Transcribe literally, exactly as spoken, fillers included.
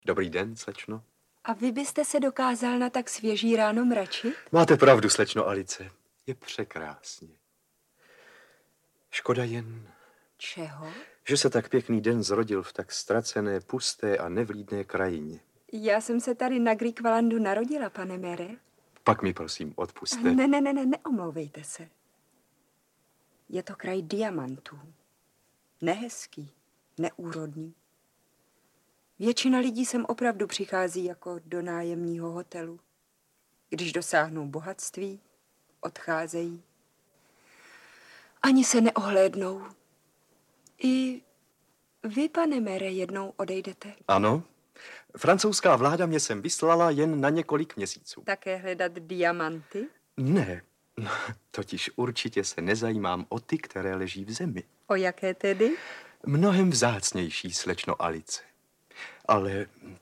Dobrý den, slečno. A vy byste se dokázal na tak svěží ráno mračit? Máte pravdu, slečno Alice. Je překrásně. Škoda jen... Čeho? Že se tak pěkný den zrodil v tak ztracené, pusté a nevlídné krajině. Já jsem se tady na Griqualandu narodila, pane Mere. Pak mi prosím odpusťte. Ne, ne, ne, ne, neomlouvejte se. Je to kraj diamantů. Nehezký, neúrodný. Většina lidí sem opravdu přichází jako do nájemního hotelu. Když dosáhnou bohatství, odcházejí. Ani se neohlédnou. I vy, pane Mere, jednou odejdete. Ano. Francouzská vláda mě sem vyslala jen na několik měsíců. Také hledat diamanty? Ne, totiž určitě se nezajímám o ty, které leží v zemi. O jaké tedy? Mnohem vzácnější, slečno Alice. Ale